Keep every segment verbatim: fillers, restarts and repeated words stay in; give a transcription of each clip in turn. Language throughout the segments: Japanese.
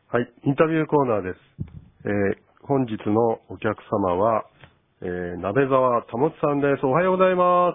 はい、インタビューコーナーです。えー、本日のお客様は、えー、鍋沢保さんです。おはようございます。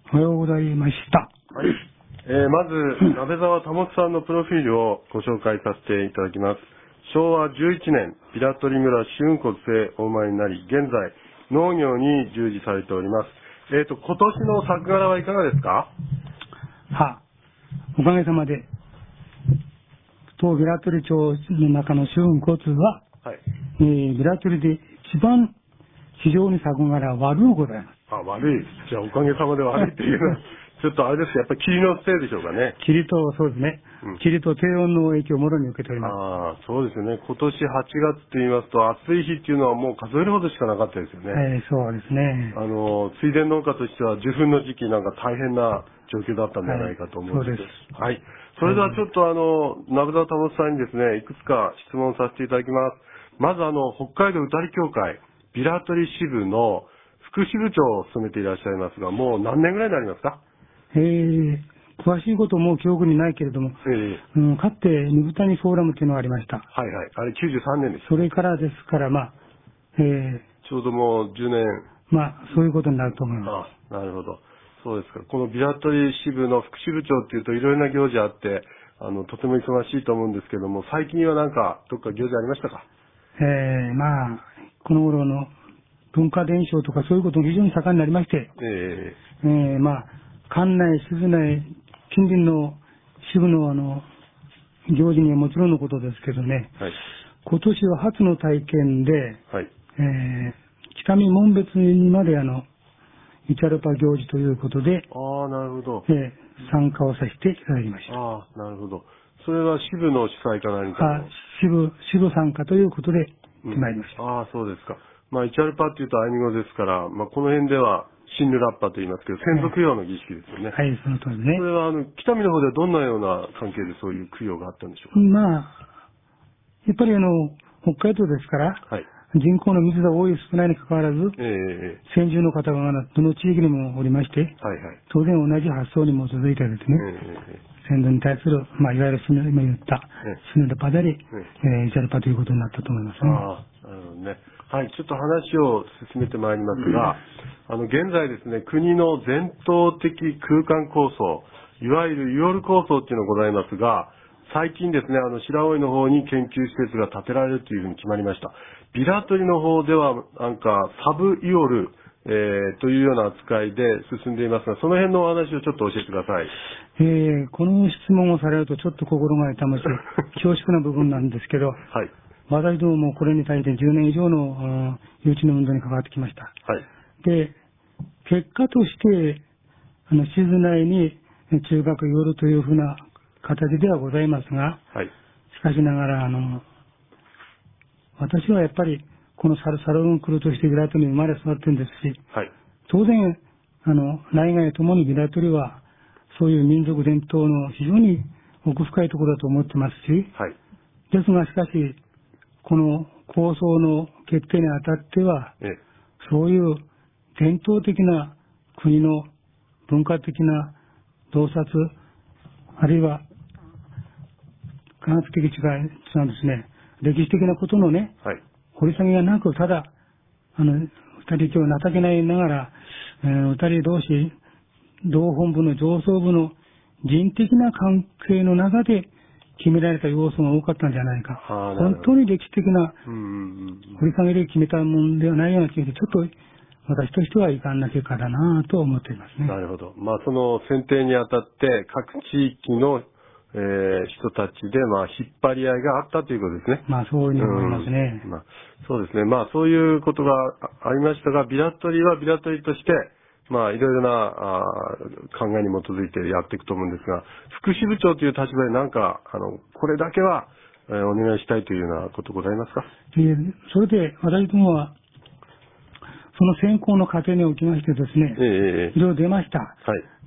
おはようございました。 はい。えー、まず、鍋沢保さんのプロフィールをご紹介させていただきます。しょうわじゅういちねん、平取村春骨でお生まれになり、現在、農業に従事されております。えっと、今年の作柄はいかがですか？ は、おかげさまで、当平取町の中の春骨は、はい、えー、平取で一番非常に作柄は悪うございます。 あ、悪い。じゃあおかげさまで悪いっていうのは、ちょっとあれですか、やっぱり霧のせいでしょうかね。 霧と、そうですね。うん、霧と低温の影響をもろに受けております。 ああ、そうですよね。今年はちがつって言いますと、暑い日っていうのはもう数えるほどしかなかったですよね。 えー、そうですね。 あの、水田農家としては受粉の時期なんか大変な状況だったんじゃないかと思うんです。はい、そうです。はい。それではちょっとあの、鍋沢保さんにですね、いくつか質問させていただきます。まずあの、北海道歌り協会、平取支部の副支部長を務めていらっしゃいますが、もう何年ぐらいになりますか？ えー、詳しいことも記憶にないけれども、えーうん、かつて二豚にフォーラムというのがありました。 はいはい。あれきゅうじゅうさんねんです、ね。 それからですから、まあ、えー、 ちょうどもうじゅうねん。 まあ、そういうことになると思います。あ、なるほど。そうですか。この平取支部の副支部長っていうといろいろな行事あって、あの、とても忙しいと思うんですけども、最近はなんか、どっか行事ありましたか？ えー、まあ、この頃の文化伝承とかそういうことも非常に盛んになりまして、えー、えー、まあ、館内、静内、近隣の支部のあの、行事にはもちろんのことですけどね、はい、今年は初の体験で、はい、えー、北見門別にまであの、イチャルパ行事ということで、 ああ、なるほど。 えー、参加をさせていただきました。 ああ、なるほど。それは支部の主催か何かの？ あ、支部、支部参加ということで決まりました。 うん、ああ、そうですか。まあ、イチャルパっていうとアイヌ語ですから、まあ、この辺では、シンヌラッパと言いますけど、先祖供養の儀式ですよね。 はい、その通りね。 それは、あの、北見の方ではどんなような関係でそういう供養があったんでしょうか？ まあ、やっぱりあの、北海道ですから、はい、人口の密度が多い少ないにかかわらず、えー、先住の方がどの地域にもおりまして、はいはい、当然同じ発想に基づいてですね、えー、先祖に対する、まあ、いわゆる今言った、シヌルパであり、えー、イチャルパということになったと思いますね。 ああ、なるほどね。はい、ちょっと話を進めてまいりますが、あの、現在ですね、国の伝統的空間構想、いわゆるユオル構想っていうのがございますが、最近ですね、あの、白老の方に研究施設が建てられるというふうに決まりました。平取の方では、なんか、サブイオル、えー、というような扱いで進んでいますが、その辺のお話をちょっと教えてください。 えー、この質問をされるとちょっと心が痛ましい、恐縮な部分なんですけど、はい。私どももこれに対してじゅうねん以上の誘致の運動に関わってきました。はい。で、結果として、あの、静内に中学夜というふうな形ではございますが、はい。しかしながら、あの、私はやっぱり、このサルサルンクルとしてビラトリに生まれ育ってるんですし、はい。当然、あの、内外ともにビラトリは、そういう民族伝統の非常に奥深いところだと思ってますし、はい。ですが、しかし、この構想の決定にあたっては、ええ、そういう伝統的な国の文化的な洞察、あるいは科学的違いなんですね、歴史的なことのね、はい、掘り下げがなく、ただ、あの、二人今日情けないながら、えー、二人同士、同本部の上層部の人的な関係の中で決められた要素が多かったんじゃないか。本当に歴史的な掘り下げで決めたものではないような気がして、ちょっと私としてはいかんな結果だなと思っていますね。 なるほど。まあその選定にあたって各地域の、えー、人たちでまあ引っ張り合いがあったということですね。 まあそういうふうに思いますね。 うん、まあ、そうですね。まあそういうことがありましたが、ビラトリはビラトリとして、まあ、いろいろなあ考えに基づいてやっていくと思うんですが、副支部長という立場で何か、あの、これだけは、えー、お願いしたいというようなことございますか？ えー、それで、私どもは、その選考の過程におきましてですね、えー、いろいろ出ました。はい。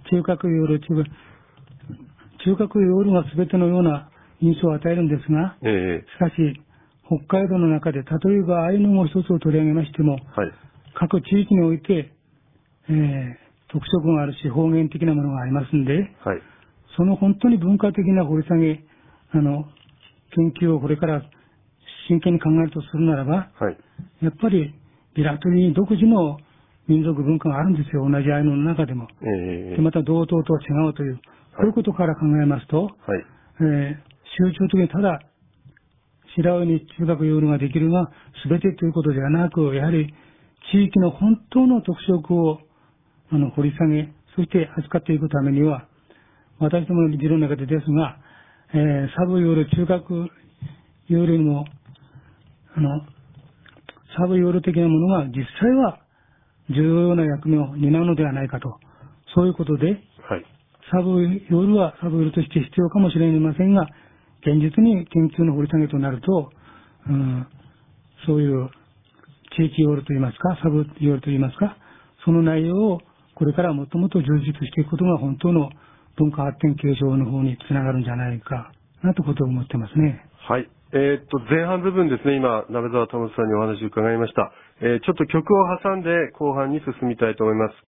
中核ヨール、中中核ヨールが全てのような印象を与えるんですが、えー、しかし、北海道の中で、例えばアイヌ語一つを取り上げましても、はい、各地域において、えー、特色があるし方言的なものがありますんで、はい、その本当に文化的な掘り下げ、あの、 研究をこれから真剣に考えるとするならば、はい、やっぱりビラトリ独自の民族文化があるんですよ、同じアイヌの中でも。えー、でまた同等とは違うという、こういうことから考えますと、はいえー、集中的にただ白老に中学夜ができるが全てということではなく、やはり地域の本当の特色をあの掘り下げ、そして扱っていくためには、私どもの理論の中でですが、えー、サブヨール、中学ヨールも、あの、サブヨール的なものが実際は重要な役目を担うのではないかと、そういうことで、はい、サブヨールはサブヨールとして必要かもしれませんが、現実に研究の掘り下げとなると、うん、そういう地域ヨールといいますか、サブヨールといいますか、その内容をこれからもっともっと充実していくことが本当の文化発展継承の方につながるんじゃないかなということを思ってますね。 はい。えー、っと、前半部分ですね、今、鍋沢保さんにお話を伺いました。えー、ちょっと曲を挟んで後半に進みたいと思います。